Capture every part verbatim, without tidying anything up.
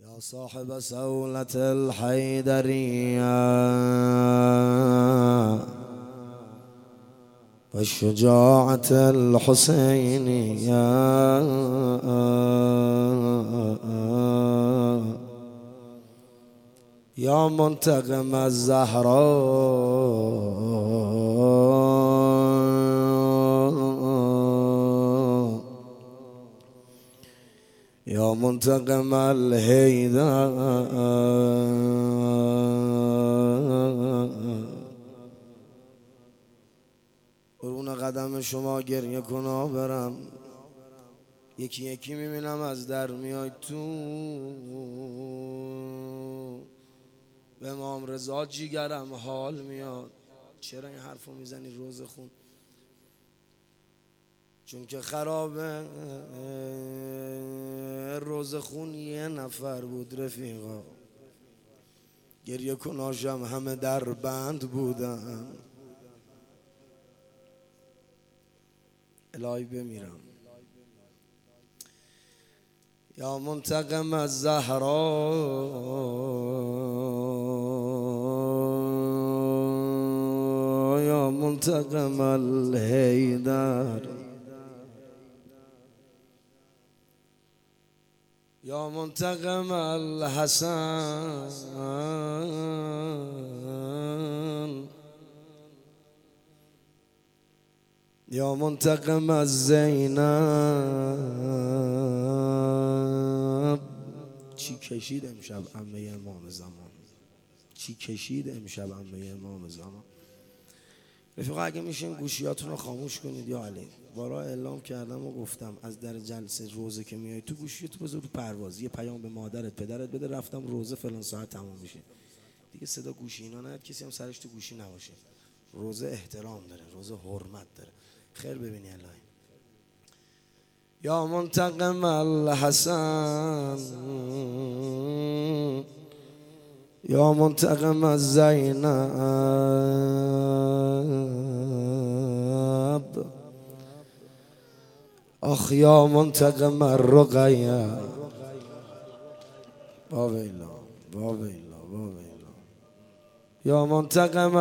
يا صاحب سولة الحيدرية والشجاعة الحسينية يا منتقم الزهراء يا منتقم الهيدر قرون قدم شما گریه کنا برم یکی یکی میبینم از در میای تو به امام رضا جیگرم حال میاد. چرا این حرفو میزنی روز خون؟ چون که خرابه روز خون یه نفر بود رفیقا، گریه کناشم همه در بند بودن. الهی بمیرم یا منتقم الزهراء یا منتقم الهیدر یا منتقم الحسن یا منتقم الزینب. چی کشید امشب عمه امام زمان، چی کشید امشب عمه امام زمان. رفیقا اگه میشه این گوشیاتون رو خاموش کنید یا علی. بارا اعلام کردم و گفتم از در جلسه روزه که میای تو گوشیتو بذار تو پرواز، یه پیام به مادرت پدرت بده رفتم روزه فلان ساعت تموم میشه دیگه. صدا گوشی اینا نه، کسی هم سرش تو گوشی نباشه. روزه احترام داره، روزه حرمت داره. خیر ببینی الهی. یا منتقم الحسن یا منتقم الزینب آخ یا منتقم الرقیه. باویلا باویلا باویلا یا منتقم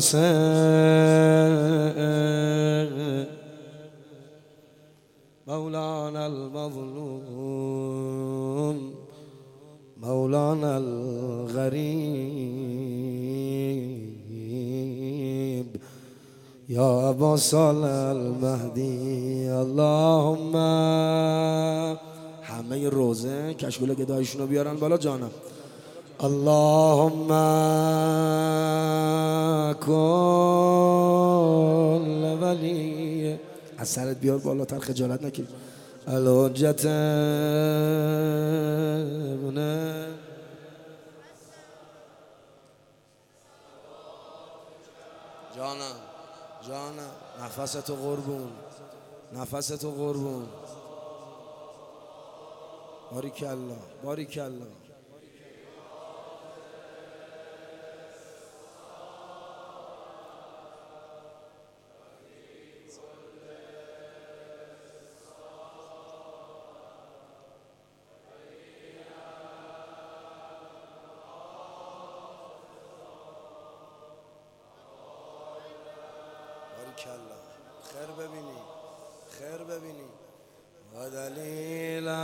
الحسین مولانا المظلوم مولانا الغریب یا ابا صالح المهدی. اللهم همه روزه کشکول گدایشونو بیارن بالا جانم. اللهم کل ولی از سرت بیار بالاتر، خجالت نکش. الحجت ابن جانم جانم نفستو قربون، نفستو قربون. باریکالله باریکالله. باریکالله. خیر ببینی خیر ببینی. و دلیلا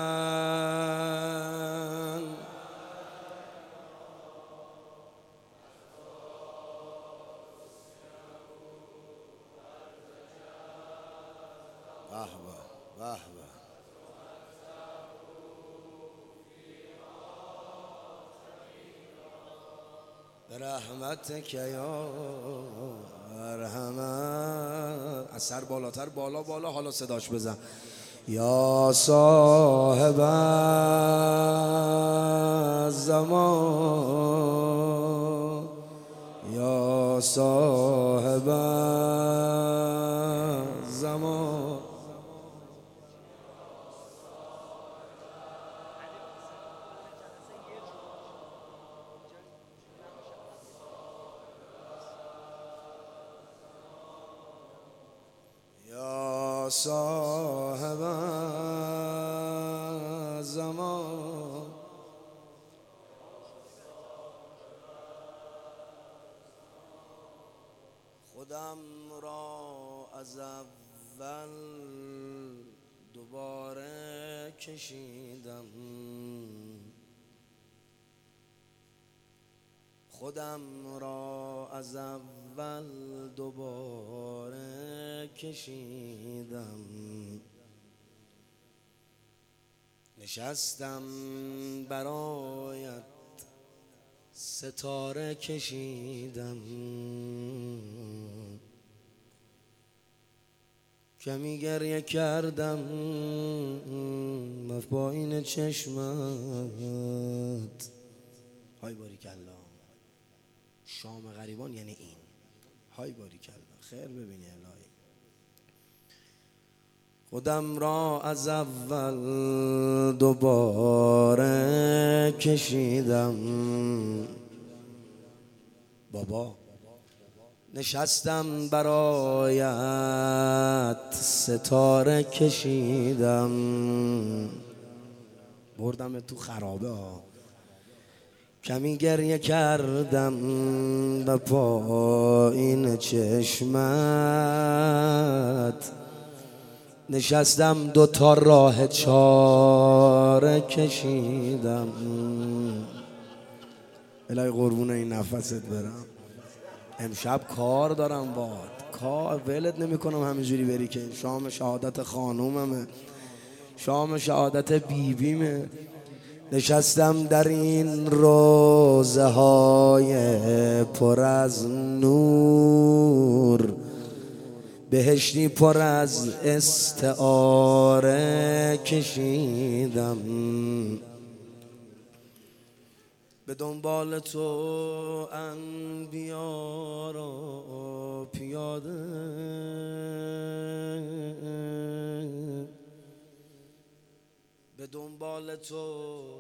به به به به برحمتک یا ارحمن. از سر بالاتر بالا بالا حالا صداش بزن. یا صاحب الزمان یا صاحب الزمان یا صاحب زمان خودم را از اول دوباره کشیدم، خودم را از اول دوباره کشیدم، نشستم برایت ستاره کشیدم، کمی گریه کردم و پایین چشمت. های باریکلا، شام غریبان یعنی این. های باریکلا، خیر ببینی الهی. خودم را از اول دوباره کشیدم، بابا نشستم برایت ستاره کشیدم، بردم تو خرابه ها، کمی گریه کردم و پایین چشمت، نشستم دو تا راه چاره کشیدم. الهی قربون این نفست برم، امشب کار دارم باد، کار ولت نمی کنم همینجوری بری که شام شهادت خانوممه، شام شهادت بیبیمه. نشستم در این روزه های پر از نور، بهشتی پر از استعاره کشیدم، به دنبال تو انبیا را پیاده، به دنبال تو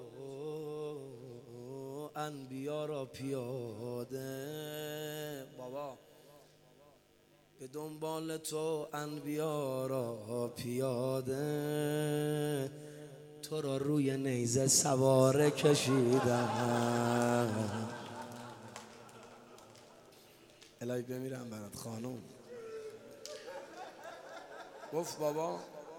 انبیا را پیاده، بابا به دنبال تو انبیا را پیاده، تو را روی نیزه سواره کشیدم. الهی بمیرم برات خانوم. گفت بابا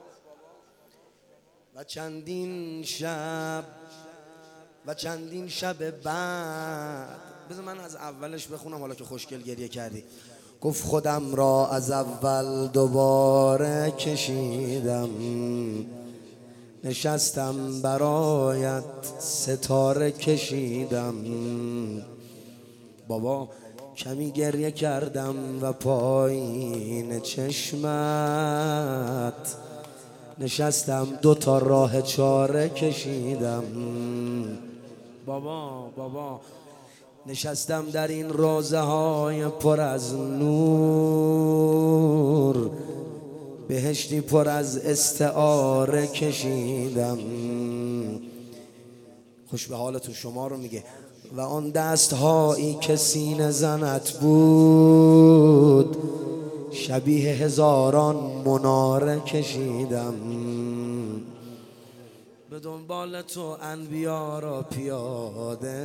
و چندین شب و چندین شب بعد، بذار من از اولش بخونم حالا که خوشگل گریه کردی. گفت خودم را از اول دوباره کشیدم، نشستم برایت ستاره کشیدم، بابا کمی گریه کردم و پایین چشمت، نشستم دو تا راه چاره کشیدم، بابا بابا نشستم در این روزه های پر از نور، بهشتی پر از استعاره کشیدم. خوش به حالتون شما رو میگه. و آن دست هایی که سینه زنت بود، شبیه هزاران مناره کشیدم، به دنبال تو انبیا را پیاده،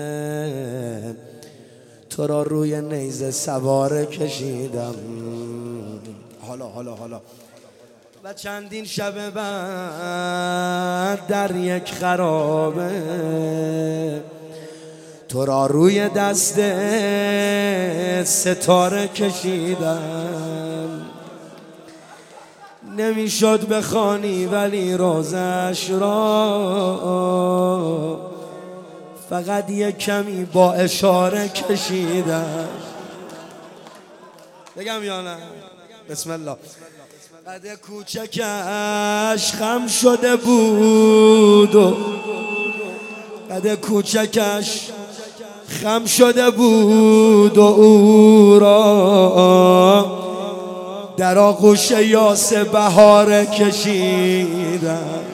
تو را روی نیزه سواره کشیدم. حالا حالا حالا و چندین شب بعد در یک خرابه، تو را روی دست ستاره کشیدم، نمیشد بخوانی ولی روزش را فقط یک کمی با اشاره کشیدم. بگم یا نه؟ بسم الله. قد کوچکش خم شده بود و قد کوچکش خم شده بود و او را در آغوش یاس بهار کشیدم.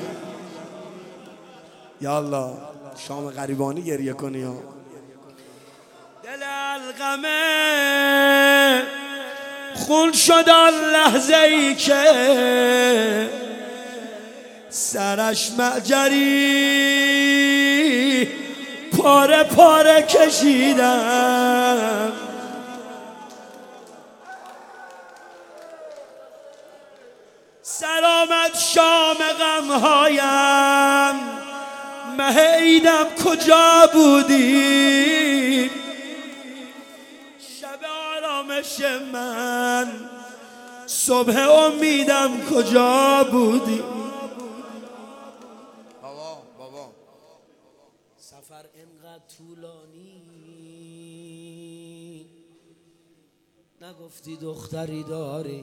یالله شام غریبانی گریه کنی ها. دل القمه خون شد آن لحظه ای که سرش معجری پاره پاره کشیدم. شام غمهایم مه عیدم کجا بودی؟ شب آرامش من صبح امیدم کجا بودی؟ بابا بابا سفر انقدر طولانی نگفتی دختری داری،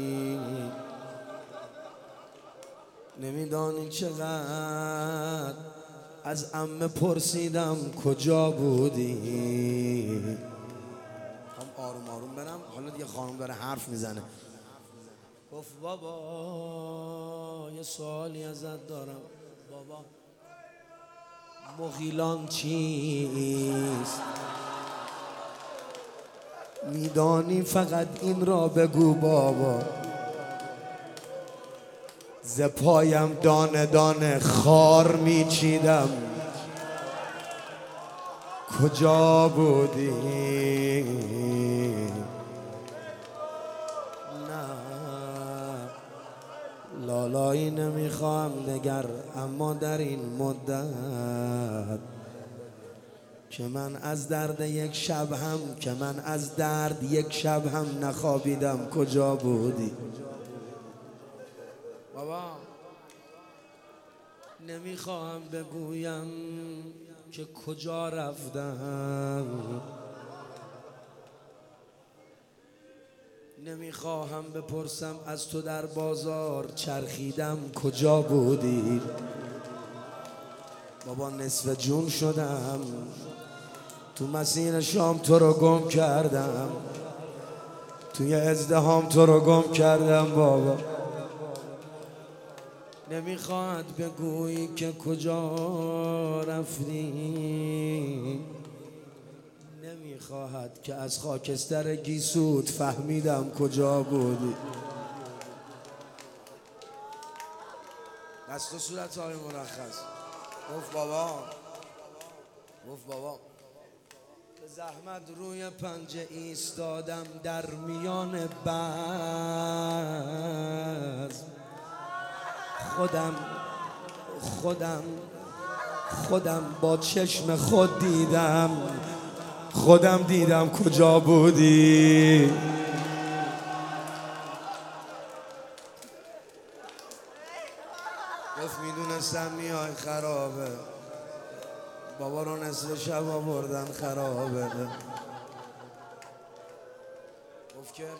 نمیدانی چقدر از عمه پرسیدم کجا بودی. هم آروم آروم برم، حالا دیگه خانم داره حرف میزنه. گفت بابا یه سوالی ازت دارم بابا، مغیلان چیست؟ میدانی فقط این را بگو بابا، ز پایم دانه دانه خار میچیدم کجا بودی؟ نه لالایی نمیخوام دگر، اما در این مدت که من از درد یک شب هم که من از درد یک شب هم نخوابیدم کجا بودی؟ بابا نمیخواهم بگویم که کجا رفتم، نمیخواهم بپرسم از تو در بازار چرخیدم کجا بودی؟ بابا نصف جون شدم تو مسیر شام، تو رو گم کردم توی ازدهام، تو رو گم کردم بابا. نمیخواد بگویی که کجا رفتی، نمیخواهد که از خاکستر گیسوت فهمیدم کجا بودی. دست و صورت های مرخص. گفت بابا گفت بابا به زحمت روی پنجه ایستادم در میان بزم، خودم خودم خودم با چشم خود دیدم، خودم دیدم کجا بودی؟ گفت میدونستم میای خرابه، بابا رو نصف شب آوردن خرابه. گفت که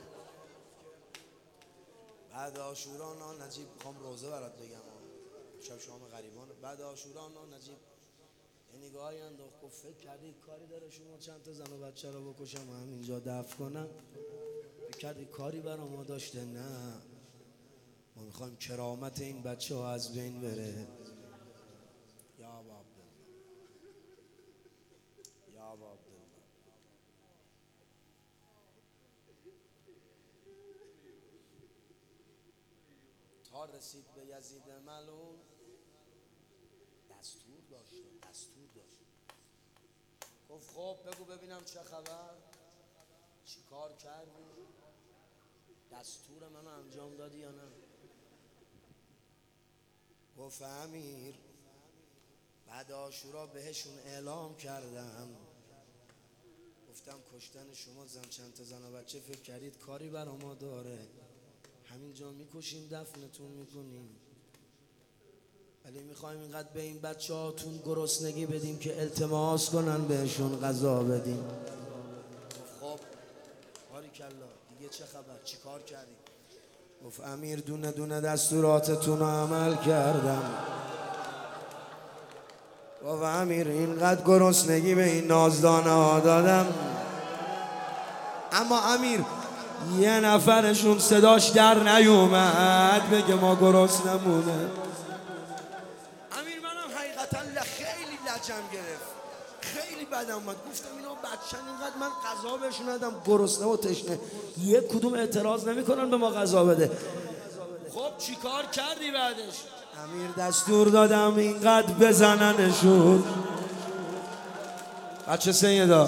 بعد عاشورا نا نجیب، میخوام روزه برات بگم شب شام غریبان. بعد عاشورا نا نجیب یه نگاهی انداخت، گفت فکر کردید کاری داره شما چند تا زن و بچه رو بکشم و همینجا دفن کنم؟ فکر کردید کاری برا ما داشته؟ نه، ما میخوایم کرامت این بچه ها از بین بره. یا ابا عبدالله، یا ابا عبدالله. تا رسید به یزید ملعون دستور داشت دستور داشت گفت خب بگو ببینم چه خبر، چی کار کردی، دستور منو انجام دادی یا نه؟ گفت امیر بعد عاشورا بهشون اعلام کردم، گفتم کشتن شما زن چند تا زن و بچه فکر کردید کاری برا ما داره؟ همینجا میکشیم دفنتون میکنیم، ولی میخوایم اینقدر به این بچه هاتون گرسنگی بدیم که التماس کنن بهشون غذا بدیم. گفت خب باریکلا دیگه چه خبر، چی کار کردی؟ گفت امیر دونه دونه دستوراتتون رو عمل کردم. گفت امیر اینقدر گرسنگی به این نازدانه ها دادم، اما امیر یه نفرشون صداش در نیومد بگه ما گرسنمونه. امیر منم حقیقتا خیلی لجم گرفت، خیلی بدم اومد، گفتم اینا بچن اینقدر من غذا بهشون ندم، گرسنه و تشنه، یک کدوم اعتراض نمیکنن به ما غذا بده. خب چی کار کردی بعدش؟ امیر دستور دادم اینقدر بزننشون. بچه سیدا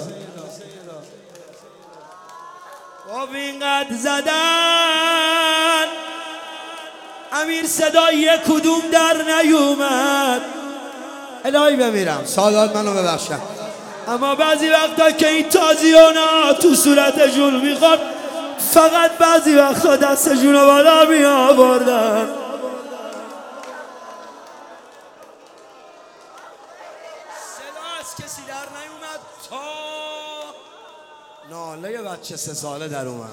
خب اینقدر زدن امیر صدای کدوم در نیومد. الهی بمیرم سادات منو ببخشم، اما بعضی وقتا که این تازیانا تو صورتشون میخواد، فقط بعضی وقتا دستشون رو بالا می آوردن. صدا از کسی در نیومد تا ناله بچه سه ساله در اومد.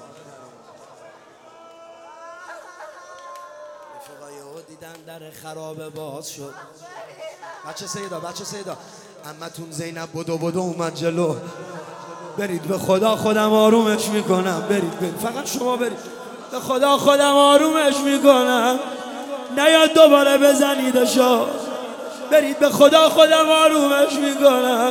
رفقای او دیدن در خرابه باز شد. بچه سیدا بچه سیدا عمتون زینب بدو بدو اومد جلو. برید به خدا خودم آرومش میکنم، برید برید فقط شما برید، به خدا خودم آرومش میکنم، نیاد دوباره بزنیدشو، برید به خدا خودم آرومش میکنم.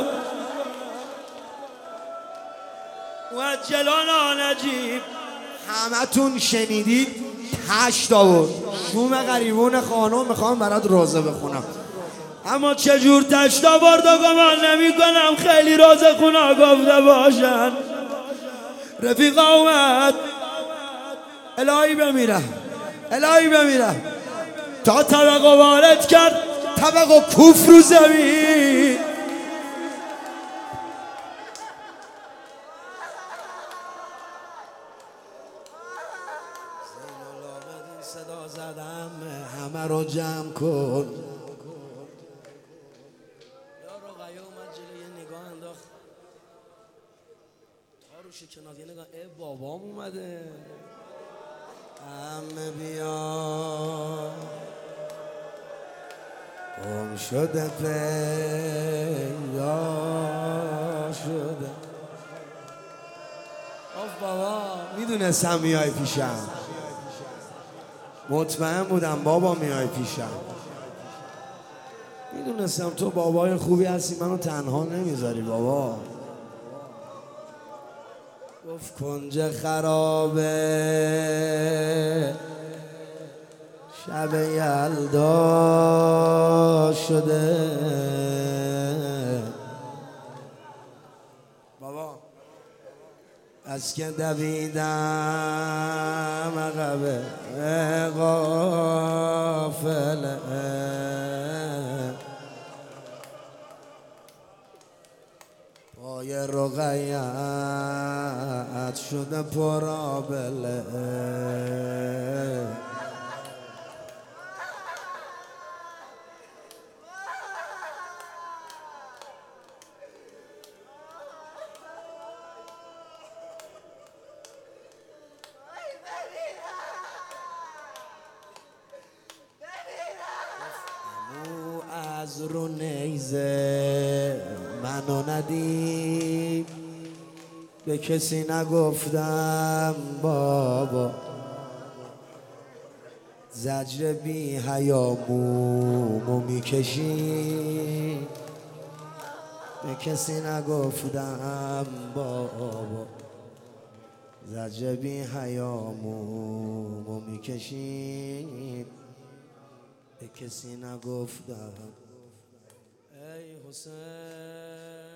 و جلانا نجیب همتون شنیدید هشت آورد شوم غریبون خانم میخوام برات روزه بخونم، اما چجور تشت آورد و گمان نمی کنم خیلی روزه خونا گفته باشن. رفیقا اومد، الهی بمیرم الهی بمیرم، تا طبق وارد کرد، طبق و کوف رو زمین. صدا زدم همه رو جمع کن. یارو غیا اومد جلو یه نگاه انداخت، تا رو شکنات یه نگاه، ای بابام اومده. همه بیا گم شده پیدا شده. آف بابا میدونستم میای پیشم، مطمئن بودم بابا میای پیشم، میدونستم تو بابای خوبی هستی، منو تنها نمیذاری بابا. گفت کنج خرابه شب یلدا شده. بابا از که دویدم عقب قافله، پای رقیت شده پرآبله. از رو نیزه منو ندید، به کسی نگفتم بابا، زجر بی حیامومو میکشی، به کسی نگفتم بابا، زجر بی حیامومو میکشی، به کسی نگفتم. ای حسین